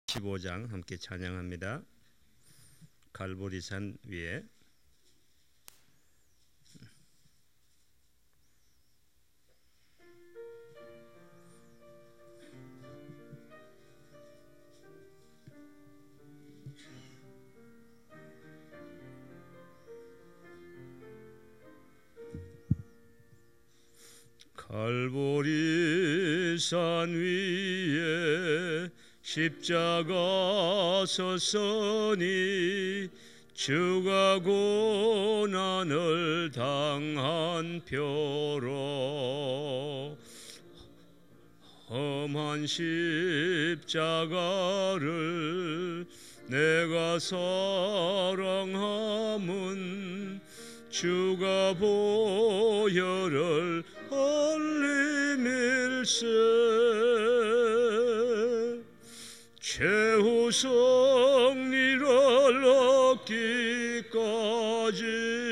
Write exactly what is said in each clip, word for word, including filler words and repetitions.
십오 장 함께 찬양합니다. 갈보리산 위에. 갈보리산 위에 십자가 섰으니 주가 고난을 당한 표로 험한 십자가를 내가 사랑함은 주가 보혈을 흘림일세. 최후 승리를 얻기까지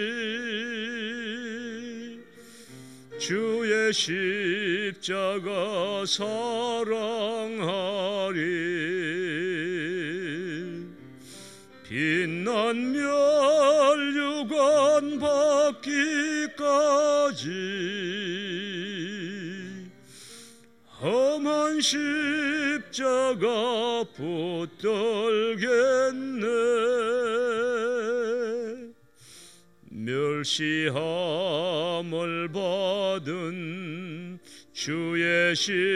주의 십자가 사랑하리. 빛난 멸류관 받기까지 험한 십자가 붙들겠네. 멸시함을 받은 주의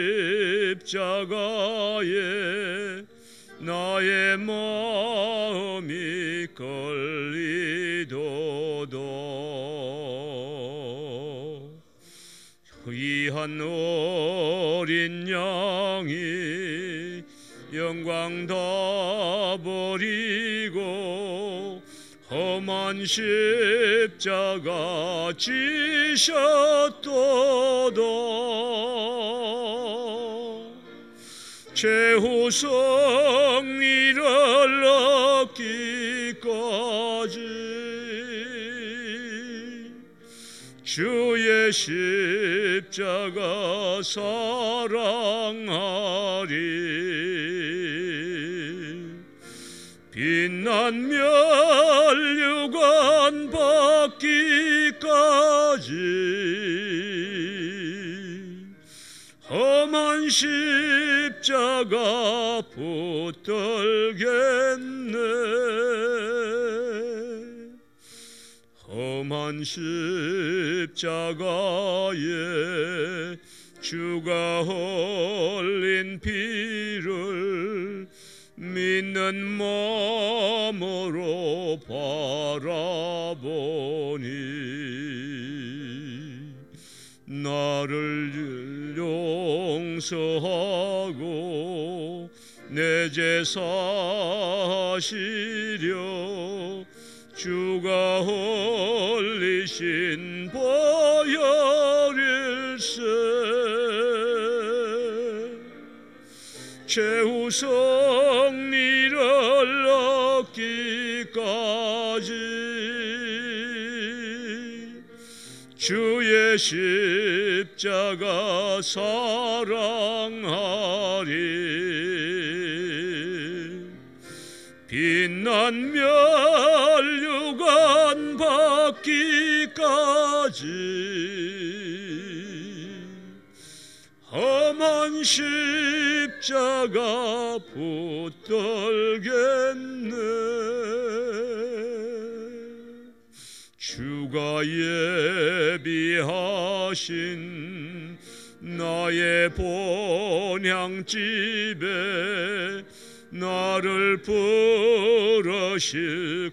십자가에 나의 마음이 걸리도다. 귀한 어린 양이 영광 다 버리고 험한 십자가 지셨도다. 최후 승리를 얻기까지 주의 십자가 사랑하리. 빛난 멸류관 받기까지 험한 십자가 붙들겠네. 험한 십자가에 주가 흘린 피를 믿는 마음으로 바라보니 나를 용서하고 내 죄 사하시려 주가 흘리신 보혈일세. 최후 승리를 얻기까지 주의 십자가 사랑하리. 빛난 멸류관 받기까지 험한 십자가 붙들겠네. 주가 예비하신 나의 본향집에 나를 부르실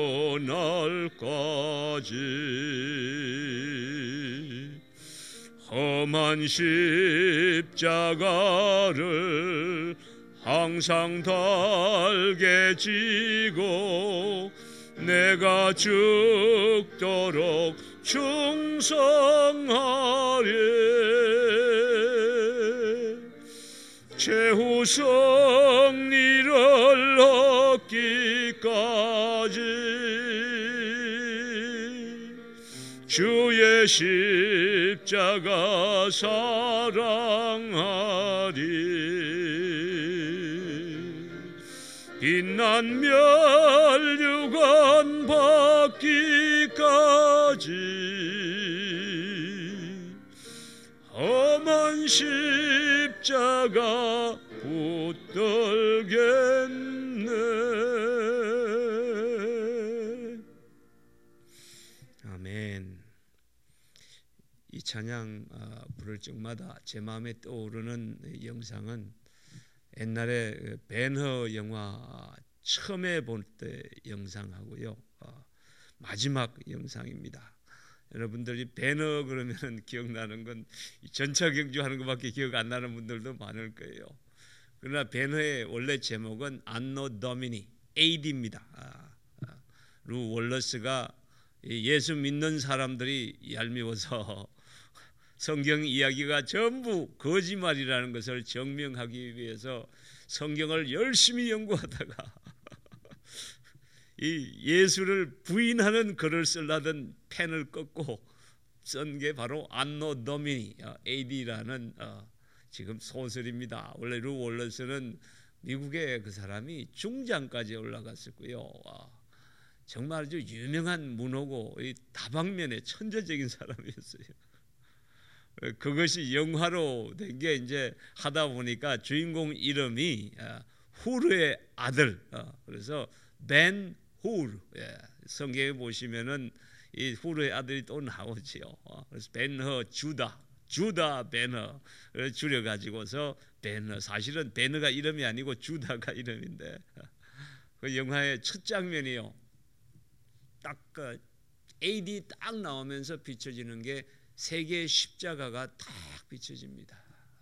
그날까지 험한 십자가를 항상 달게 지고 내가 죽도록 충성하리. 최후 승리를 얻기까지 주의 십자가 사랑하리. 빛난 멸류관 받기까지 험한 십자가 붙들겠네. 아멘. 이 찬양 부를 적마다 제 마음에 떠오르는 영상은 옛날에 벤허 영화 처음에 볼 때 영상하고요, 마지막 영상입니다. 여러분들이 벤허 그러면 기억나는 건 전차 경주하는 것밖에 기억 안 나는 분들도 많을 거예요. 그러나 벤허의 원래 제목은 안노 도미니 에이디입니다. 루 월러스가 예수 믿는 사람들이 얄미워서 성경 이야기가 전부 거짓말이라는 것을 증명하기 위해서 성경을 열심히 연구하다가 이 예수를 부인하는 글을 쓰려던 펜을 꺾고 쓴 게 바로 안노 도미니 에이디라는 어, 지금 소설입니다. 원래 루 월러스는 미국의 그 사람이 중장까지 올라갔었고요. 와, 정말 아주 유명한 문호고 이 다방면의 천재적인 사람이었어요. 그것이 영화로 된 게 이제 하다 보니까 주인공 이름이 후르의 아들, 그래서 벤 후르, 성경에 보시면은 이 후르의 아들이 또 나오지요. 그래서 벤허 주다, 주다 벤허를 줄여가지고서 벤허. 사실은 벤허가 이름이 아니고 주다가 이름인데 그 영화의 첫 장면이요. 딱 그 에이디 딱 나오면서 비춰지는 게 세 개의 십자가가 딱 비춰집니다.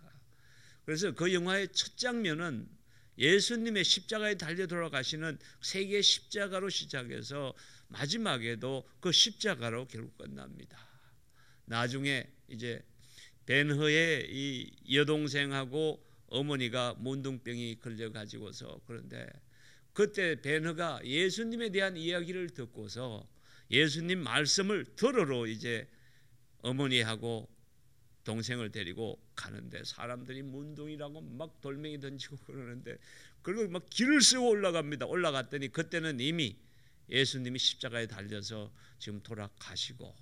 그래서 그 영화의 첫 장면은 예수님의 십자가에 달려 돌아가시는 세 개의 십자가로 시작해서 마지막에도 그 십자가로 결국 끝납니다. 나중에 이제 벤허의 이 여동생하고 어머니가 문둥병이 걸려 가지고서, 그런데 그때 벤허가 예수님에 대한 이야기를 듣고서 예수님 말씀을 들으러 이제 어머니하고 동생을 데리고 가는데 사람들이 문둥이라고 막 돌멩이 던지고 그러는데 그리고 막 길을 세워 올라갑니다. 올라갔더니 그때는 이미 예수님이 십자가에 달려서 지금 돌아가시고,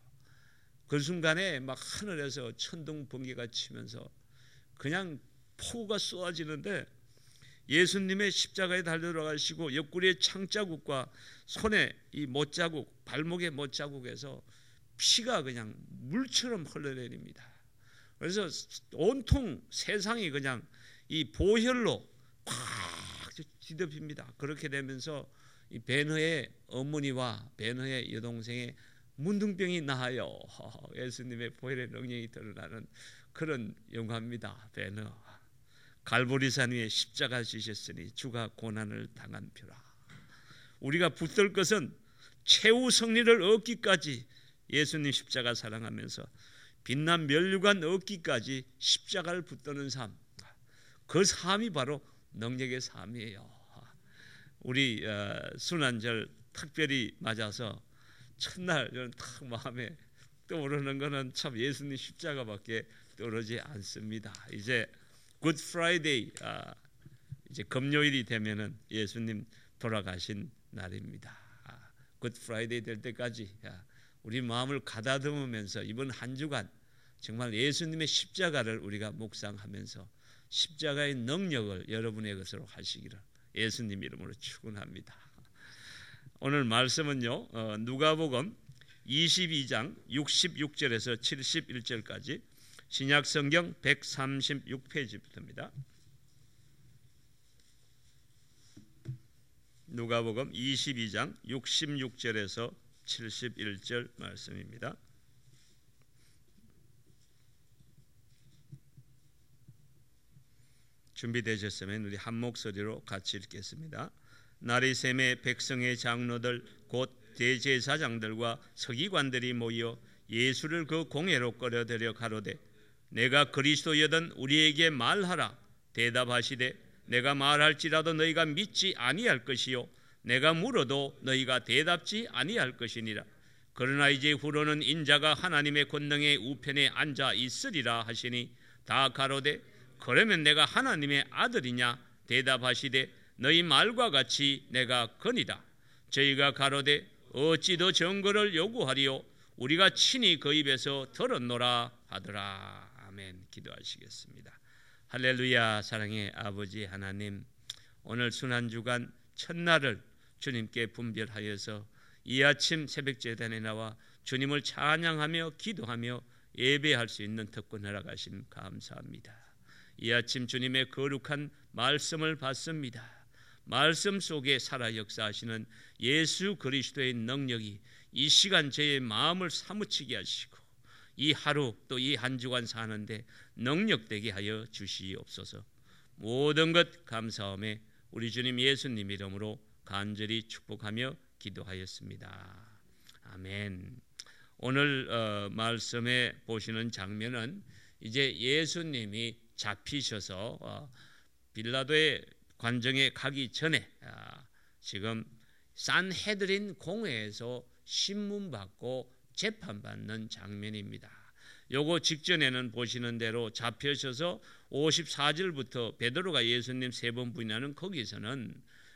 그 순간에 막 하늘에서 천둥 번개가 치면서 그냥 폭우가 쏟아지는데 예수님의 십자가에 달려 돌아가시고 옆구리에 창자국과 손에 이 못자국, 발목의 못자국에서 피가 그냥 물처럼 흘러내립니다. 그래서 온통 세상이 그냥 이 보혈로 꽉 뒤덮입니다. 그렇게 되면서 이 벤허의 어머니와 벤허의 여동생의 문둥병이 나아요. 예수님의 보혈의 능력이 드러나는 그런 영화입니다. 벤허. 갈보리산 위에 십자가 지셨으니 주가 고난을 당한 표라. 우리가 붙들 것은 최후 승리를 얻기까지 예수님 십자가 사랑하면서 빛난 멸류관 얻기까지 십자가를 붙드는 삶, 그 삶이 바로 능력의 삶이에요. 우리 순환절 특별히 맞아서 첫날 저는 딱 마음에 떠오르는 것은 참 예수님 십자가밖에 떠오르지 않습니다. 이제 굿 프라이데이, 이제 금요일이 되면은 예수님 돌아가신 날입니다. 굿 프라이데이 될 때까지 우리 마음을 가다듬으면서 이번 한 주간 정말 예수님의 십자가를 우리가 묵상하면서 십자가의 능력을 여러분의 것으로 하시기를 예수님 이름으로 축원합니다. 오늘 말씀은요, 누가복음 이십이 장 육십육 절에서 칠십일 절까지 신약성경 백삼십육 페이지부터입니다. 누가복음 이십이 장 육십육 절에서 칠십일 절 말씀입니다. 준비되셨으면 우리 한 목소리로 같이 읽겠습니다. 날이 새매 백성의 장로들 곧 대제사장들과 서기관들이 모여 예수를 그 공회로 끌어들여 가로되 내가 그리스도여든 우리에게 말하라. 대답하시되 내가 말할지라도 너희가 믿지 아니할 것이요 내가 물어도 너희가 대답지 아니할 것이니라. 그러나 이제 후로는 인자가 하나님의 권능의 우편에 앉아 있으리라 하시니 다 가로되 그러면 내가 하나님의 아들이냐. 대답하시되 너희 말과 같이 내가 거니라. 저희가 가로되 어찌 더 증거를 요구하리요? 우리가 친히 그 입에서 들었노라 하더라. 아멘. 기도하시겠습니다. 할렐루야. 사랑의 아버지 하나님, 오늘 순환주간 첫날을 주님께 분별하여서 이 아침 새벽제단에 나와 주님을 찬양하며 기도하며 예배할 수 있는 특권 허락하심 감사합니다. 이 아침 주님의 거룩한 말씀을 받습니다. 말씀 속에 살아 역사하시는 예수 그리스도의 능력이 이 시간 저의 마음을 사무치게 하시고 이 하루 또 이 한 주간 사는데 능력되게 하여 주시옵소서. 모든 것 감사함에 우리 주님 예수님 이름으로 간절히 축복하며 기도하였습니다. 아멘. 오늘 어, 말씀에 보시는 장면은 이제 예수님이 잡히셔서 어, 빌라도의 관정에 가기 전에 아, 지금 산헤드린 공회에서 신문받고 재판받는 장면입니다. 요거 직전에는 보시는 대로 잡혀셔서 오십사 절부터 베드로가 예수님 세 번 부인하는 거기서는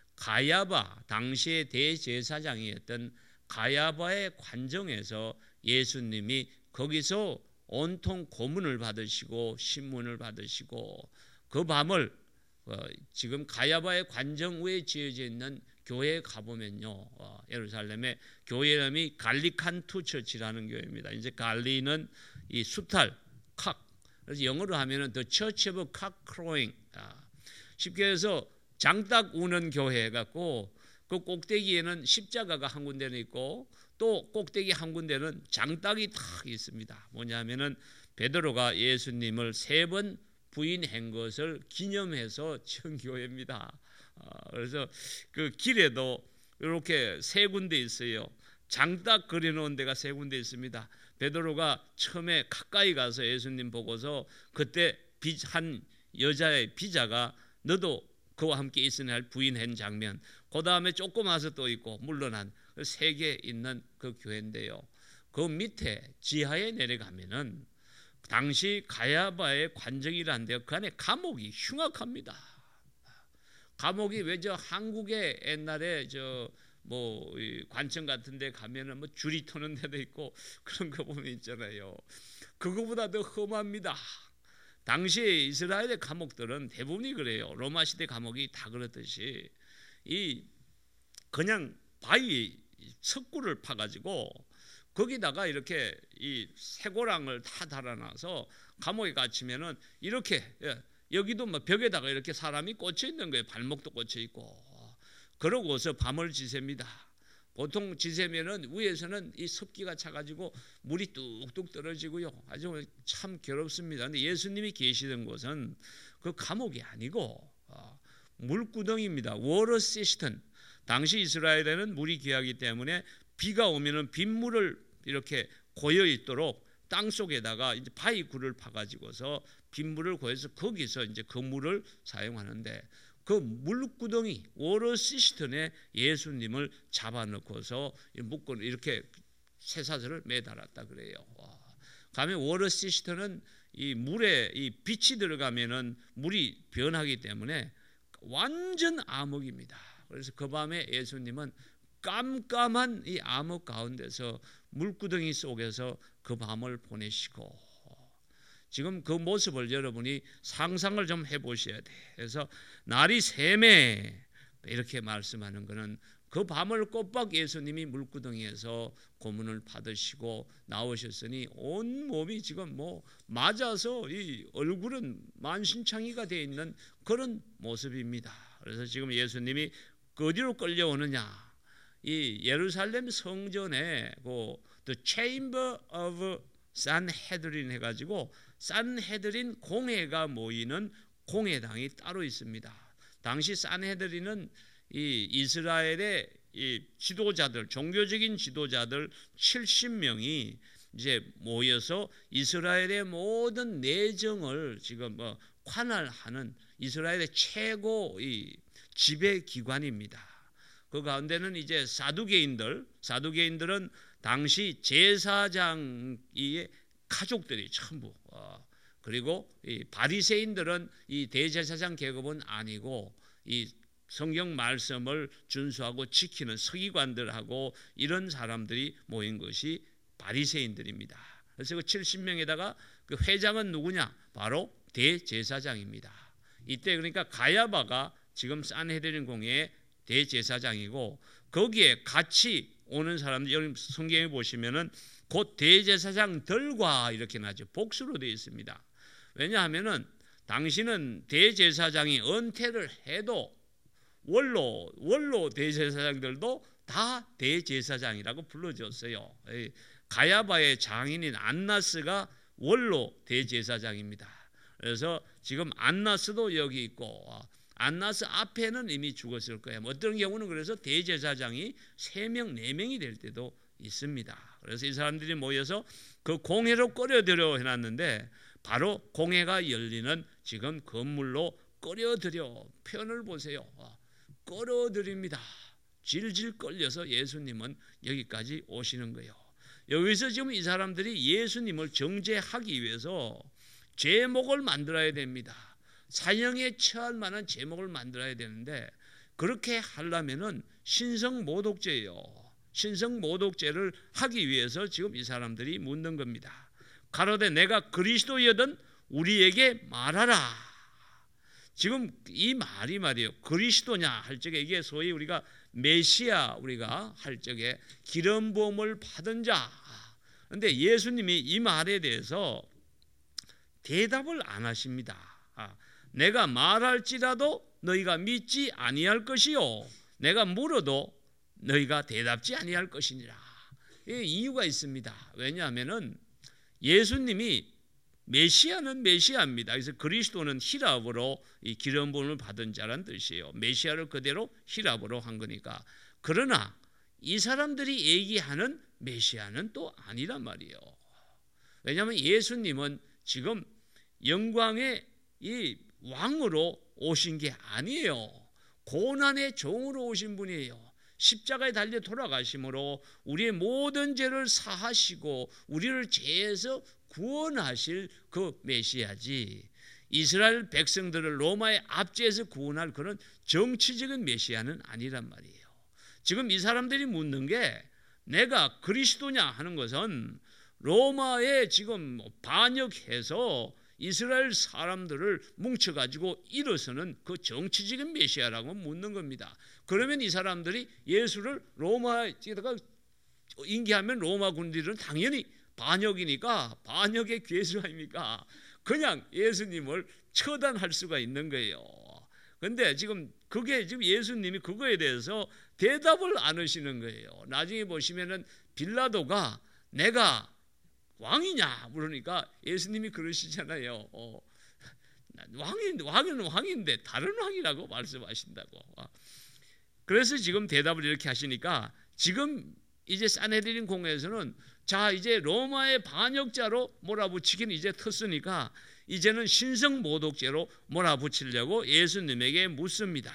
가야바, 당시의 대제사장이었던 가야바의 관정에서 예수님이 거기서 온통 고문을 받으시고 신문을 받으시고 그 밤을 어, 지금 가야바의 관정 위에 지어져 있는 교회에 가보면요, 어, 예루살렘의 교회 이름이 갈리칸투 처치라는 교회입니다. 이제 갈리는 이 수탈, 칵. 그래서 영어로 하면은 The Church of Cock Crowing. 아, 쉽게 해서 장딱 우는 교회 같고 그 꼭대기에는 십자가가 한 군데는 있고 또 꼭대기 한 군데는 장딱이 탁 있습니다. 뭐냐면은 베드로가 예수님을 세 번 부인한 것을 기념해서 지은 교회입니다. 어, 그래서 그 길에도 이렇게 세 군데 있어요. 장딱 그려놓은 데가 세 군데 있습니다. 베드로가 처음에 가까이 가서 예수님 보고서 그때 한 여자의 비자가 너도 그와 함께 있으니 할 부인한 장면, 그 다음에 조금 와서 또 있고 물러난 세 개 있는 그 교회인데요. 그 밑에 지하에 내려가면은 당시 가야바의 관정이라는데요. 그 안에 감옥이 흉악합니다. 감옥이 왜 저 한국에 옛날에 저 뭐 관청 같은데 가면은 뭐 줄이 터는 데도 있고 그런 거 보면 있잖아요. 그거보다 더 험합니다. 당시에 이스라엘의 감옥들은 대부분이 그래요. 로마 시대 감옥이 다 그렇듯이 이 그냥 바위 석굴을 파가지고 거기다가 이렇게 이 쇠고랑을 다 달아놔서 감옥에 갇히면은 이렇게 여기도 뭐 벽에다가 이렇게 사람이 꽂혀 있는 거예요. 발목도 꽂혀 있고. 그러고서 밤을 지셉니다. 보통 지새면은 위에서는 이 습기가 차가지고 물이 뚝뚝 떨어지고요. 아주 참 괴롭습니다. 근데 예수님이 계시던 곳은 그 감옥이 아니고 어, 물구덩이입니다. 워터 시스템. 당시 이스라엘에는 물이 귀하기 때문에 비가 오면은 빗물을 이렇게 고여 있도록 땅 속에다가 이제 바위굴을 파가지고서 빗물을 고여서 거기서 이제 그 물을 사용하는데 그 물구덩이 워터 시스템에 예수님을 잡아넣고서 묶고 이렇게 쇠사슬을 매달았다 그래요. 와. 가면 워터 시스템은 이 물에 이 빛이 들어가면은 물이 변하기 때문에 완전 암흑입니다. 그래서 그 밤에 예수님은 깜깜한 이 암흑 가운데서 물구덩이 속에서 그 밤을 보내시고 지금 그 모습을 여러분이 상상을 좀 해보셔야 돼. 그래서 날이 새매 이렇게 말씀하는 것은 그 밤을 꼬박 예수님이 물구덩이에서 고문을 받으시고 나오셨으니 온 몸이 지금 뭐 맞아서 이 얼굴은 만신창이가 되어 있는 그런 모습입니다. 그래서 지금 예수님이 어디로 끌려오느냐? 이 예루살렘 성전에 그 The Chamber of Sanhedrin 해가지고 산헤드린 공회가 모이는 공회당이 따로 있습니다. 당시 산헤드린은 이 이스라엘의 이 지도자들, 종교적인 지도자들 칠십 명이 이제 모여서 이스라엘의 모든 내정을 지금 뭐 관할하는 이스라엘의 최고 이 지배 기관입니다. 그 가운데는 이제 사두개인들, 사두개인들은 당시 제사장의 가족들이 전부 어, 그리고 이 바리새인들은 이 대제사장 계급은 아니고 이 성경 말씀을 준수하고 지키는 서기관들하고 이런 사람들이 모인 것이 바리새인들입니다. 그래서 그 칠십 명에다가 그 회장은 누구냐? 바로 대제사장입니다. 이때 그러니까 가야바가 지금 산헤드린 공회의 대제사장이고, 거기에 같이 오는 사람들, 여러분 성경에 보시면은 곧 대제사장들과 이렇게 나죠. 복수로 되어 있습니다. 왜냐하면은 당신은 대제사장이 은퇴를 해도 원로 원로 대제사장들도 다 대제사장이라고 불러줬어요. 가야바의 장인인 안나스가 원로 대제사장입니다. 그래서 지금 안나스도 여기 있고, 안나스 앞에는 이미 죽었을 거예요. 어떤 경우는 그래서 대제사장이 세 명, 네 명이 될 때도 있습니다. 그래서 이 사람들이 모여서 그 공회로 끌어들여 해놨는데, 바로 공회가 열리는 지금 건물로 끌어들여, 표현을 보세요. 끌어들입니다. 질질 끌려서 예수님은 여기까지 오시는 거예요. 여기서 지금 이 사람들이 예수님을 정죄하기 위해서 제목을 만들어야 됩니다. 사형에 처할 만한 제목을 만들어야 되는데, 그렇게 하려면은 신성모독죄예요. 신성모독죄를 하기 위해서 지금 이 사람들이 묻는 겁니다. 가로되 내가 그리스도여든 우리에게 말하라. 지금 이 말이 말이에요. 그리스도냐 할 적에 이게 소위 우리가 메시아 우리가 할 적에 기름 부음을 받은 자. 그런데 예수님이 이 말에 대해서 대답을 안 하십니다. 내가 말할지라도 너희가 믿지 아니할 것이요, 내가 물어도 너희가 대답지 아니할 것이니라. 이유가 있습니다. 왜냐하면은 예수님이 메시아는 메시아입니다. 그래서 그리스도는 히랍어로 이 기름 부음을 받은 자란 뜻이에요. 메시아를 그대로 히랍어로 한 거니까. 그러나 이 사람들이 얘기하는 메시아는 또 아니란 말이에요. 왜냐하면 예수님은 지금 영광의 이 왕으로 오신 게 아니에요. 고난의 종으로 오신 분이에요. 십자가에 달려 돌아가심으로 우리의 모든 죄를 사하시고 우리를 죄에서 구원하실 그 메시아지, 이스라엘 백성들을 로마의 압제에서 구원할 그런 정치적인 메시아는 아니란 말이에요. 지금 이 사람들이 묻는 게 내가 그리스도냐 하는 것은 로마에 지금 반역해서 이스라엘 사람들을 뭉쳐가지고 일어서는 그 정치적인 메시아라고 묻는 겁니다. 그러면 이 사람들이 예수를 로마에다가 인계하면 로마 군대들은 당연히 반역이니까 반역의 괴수 아닙니까? 그냥 예수님을 처단할 수가 있는 거예요. 그런데 지금 그게 지금 예수님이 그거에 대해서 대답을 안 하시는 거예요. 나중에 보시면은 빌라도가 내가 왕이냐 물으니까 예수님이 그러시잖아요. 어, 왕인, 왕은 왕인데 다른 왕이라고 말씀하신다고. 그래서 지금 대답을 이렇게 하시니까 지금 이제 산헤드린 공회에서는 자 이제 로마의 반역자로 몰아붙이긴 이제 텄으니까 이제는 신성모독죄로 몰아붙이려고 예수님에게 묻습니다.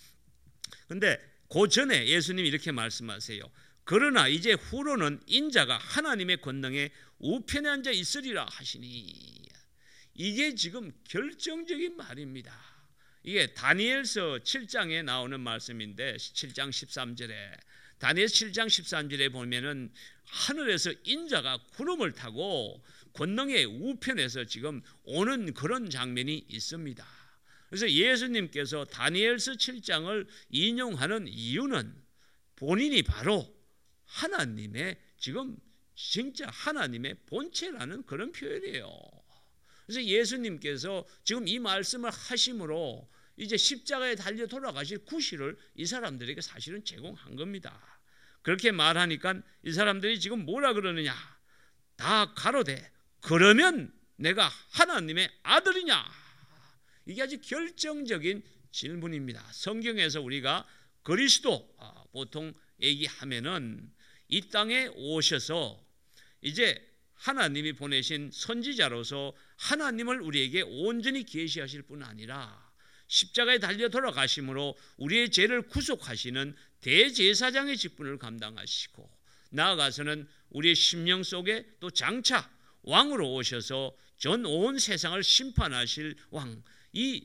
그런데 그 전에 예수님이 이렇게 말씀하세요. 그러나 이제 후로는 인자가 하나님의 권능에 우편에 앉아 있으리라 하시니. 이게 지금 결정적인 말입니다. 이게 다니엘서 칠 장에 나오는 말씀인데 칠 장 십삼 절에 다니엘 칠 장 십삼 절에 보면은 하늘에서 인자가 구름을 타고 권능의 우편에서 지금 오는 그런 장면이 있습니다. 그래서 예수님께서 다니엘서 칠 장을 인용하는 이유는 본인이 바로 하나님의 지금 진짜 하나님의 본체라는 그런 표현이에요. 그래서 예수님께서 지금 이 말씀을 하심으로 이제 십자가에 달려 돌아가실 구실을 이 사람들에게 사실은 제공한 겁니다. 그렇게 말하니까 이 사람들이 지금 뭐라 그러느냐? 다 가로되 그러면 내가 하나님의 아들이냐? 이게 아주 결정적인 질문입니다. 성경에서 우리가 그리스도 보통 얘기하면은 이 땅에 오셔서 이제 하나님이 보내신 선지자로서 하나님을 우리에게 온전히 계시하실 뿐 아니라 십자가에 달려 돌아가심으로 우리의 죄를 구속하시는 대제사장의 직분을 감당하시고 나아가서는 우리의 심령 속에 또 장차 왕으로 오셔서 전 온 세상을 심판하실 왕, 이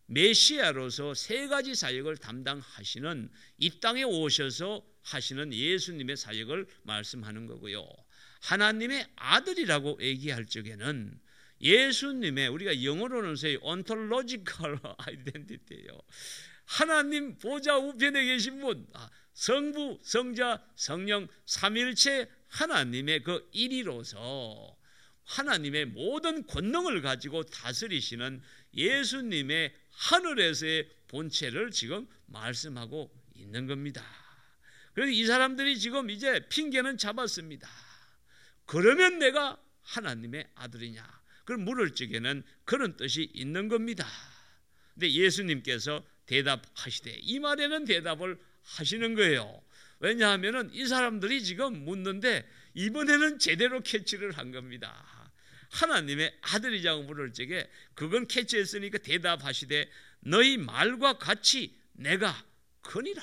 메시아로서 세 가지 사역을 담당하시는, 이 땅에 오셔서 하시는 예수님의 사역을 말씀하는 거고요. 하나님의 아들이라고 얘기할 적에는 예수님의, 우리가 영어로는 say ontological identity예요. 하나님 보좌 우편에 계신 분, 성부, 성자, 성령 삼일체 하나님의 그 일위로서 하나님의 모든 권능을 가지고 다스리시는 예수님의 하늘에서의 본체를 지금 말씀하고 있는 겁니다. 그래서 이 사람들이 지금 이제 핑계는 잡았습니다. 그러면 내가 하나님의 아들이냐? 그걸 물을 적에는 그런 뜻이 있는 겁니다. 근데 예수님께서 대답하시되, 이 말에는 대답을 하시는 거예요. 왜냐하면 이 사람들이 지금 묻는데 이번에는 제대로 캐치를 한 겁니다. 하나님의 아들이라고 물을 적에 그건 캐치했으니까 대답하시되, 너희 말과 같이 내가 거니라.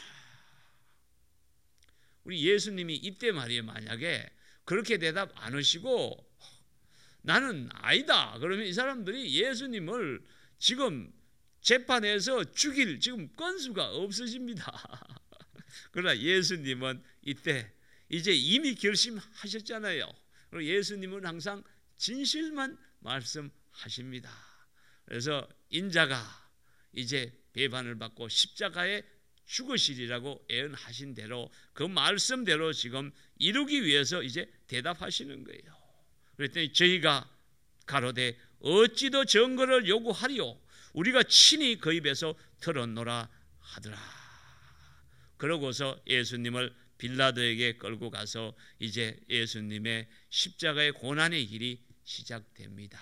우리 예수님이 이때 말이에요, 만약에 그렇게 대답 안 하시고 나는 아니다 그러면 이 사람들이 예수님을 지금 재판에서 죽일 지금 건수가 없어집니다. 그러나 예수님은 이때 이제 이미 결심하셨잖아요. 그리고 예수님은 항상 진실만 말씀하십니다. 그래서 인자가 이제 배반을 받고 십자가에 죽으시리라고 예언하신 대로 그 말씀대로 지금 이루기 위해서 이제 대답하시는 거예요. 그랬더니 저희가 가로되 어찌 더 증거를 요구하리요? 우리가 친히 그 입에서 들었노라 하더라. 그러고서 예수님을 빌라도에게 끌고 가서 이제 예수님의 십자가의 고난의 길이 시작됩니다.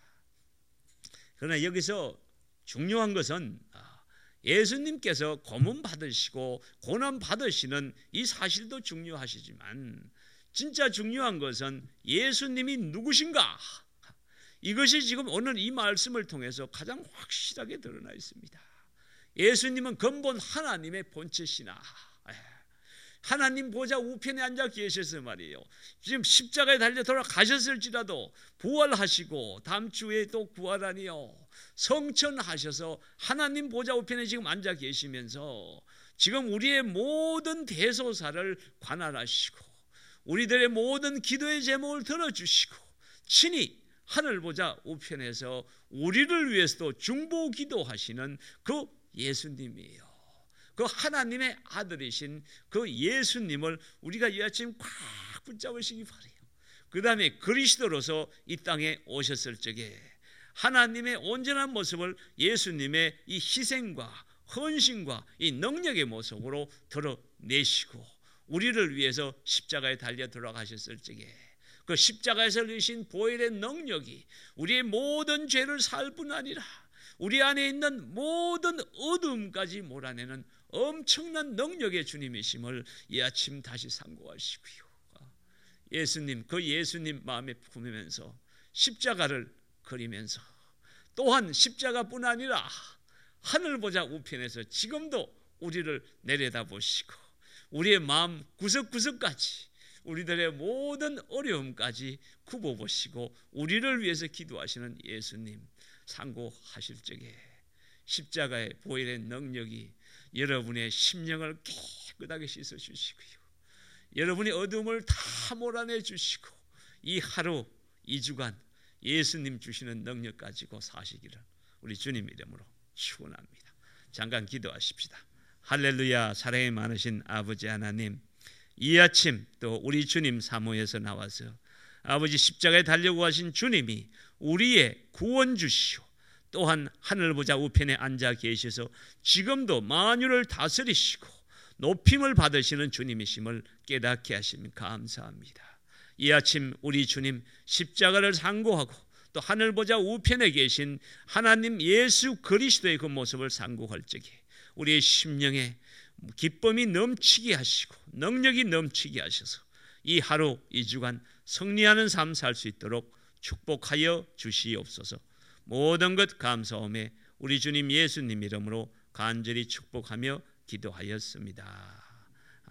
그러나 여기서 중요한 것은 예수님께서 고문 받으시고 고난 받으시는 이 사실도 중요하시지만 진짜 중요한 것은 예수님이 누구신가? 이것이 지금 오늘 이 말씀을 통해서 가장 확실하게 드러나 있습니다. 예수님은 근본 하나님의 본체시나 하나님 보좌 우편에 앉아 계셔서 말이에요. 지금 십자가에 달려 돌아가셨을지라도 부활하시고 다음 주에 또 부활하니요 성천하셔서 하나님 보좌 우편에 지금 앉아 계시면서 지금 우리의 모든 대소사를 관할하시고 우리들의 모든 기도의 제목을 들어주시고 친히 하늘 보좌 우편에서 우리를 위해서도 중보 기도하시는 그 예수님이에요. 그 하나님의 아들이신 그 예수님을 우리가 이 아침 꽉 붙잡으시기 바라요. 그 다음에 그리스도로서 이 땅에 오셨을 적에 하나님의 온전한 모습을 예수님의 이 희생과 헌신과 이 능력의 모습으로 드러내시고 우리를 위해서 십자가에 달려 들어가셨을 적에 그 십자가에서 흘리신 보혈의 능력이 우리의 모든 죄를 살 뿐 아니라 우리 안에 있는 모든 어둠까지 몰아내는 엄청난 능력의 주님이심을 이 아침 다시 상고하시고요. 예수님, 그 예수님 마음에 품으면서 십자가를 그리면서 또한 십자가뿐 아니라 하늘 보좌 우편에서 지금도 우리를 내려다보시고 우리의 마음 구석구석까지 우리들의 모든 어려움까지 굽어보시고 우리를 위해서 기도하시는 예수님 상고하실 적에 십자가의 보혈의 능력이 여러분의 심령을 깨끗하게 씻어주시고요. 여러분의 어둠을 다 몰아내 주시고 이 하루, 이 주간 예수님 주시는 능력 가지고 사시기를 우리 주님 이름으로 축원합니다. 잠깐 기도하십시다. 할렐루야. 사랑이 많으신 아버지 하나님, 이 아침 또 우리 주님 사모에서 나와서 아버지 십자가에 달려고 하신 주님이 우리의 구원주시오 또한 하늘 보좌 우편에 앉아 계셔서 지금도 만유를 다스리시고 높임을 받으시는 주님이심을 깨닫게 하시면 감사합니다. 이 아침 우리 주님 십자가를 상고하고 또 하늘 보좌 우편에 계신 하나님 예수 그리스도의 그 모습을 상고할 적에 우리의 심령에 기쁨이 넘치게 하시고 능력이 넘치게 하셔서 이 하루 이 주간 승리하는 삶 살 수 있도록 축복하여 주시옵소서. 모든 것 감사하며 우리 주님 예수님 이름으로 간절히 축복하며 기도하였습니다.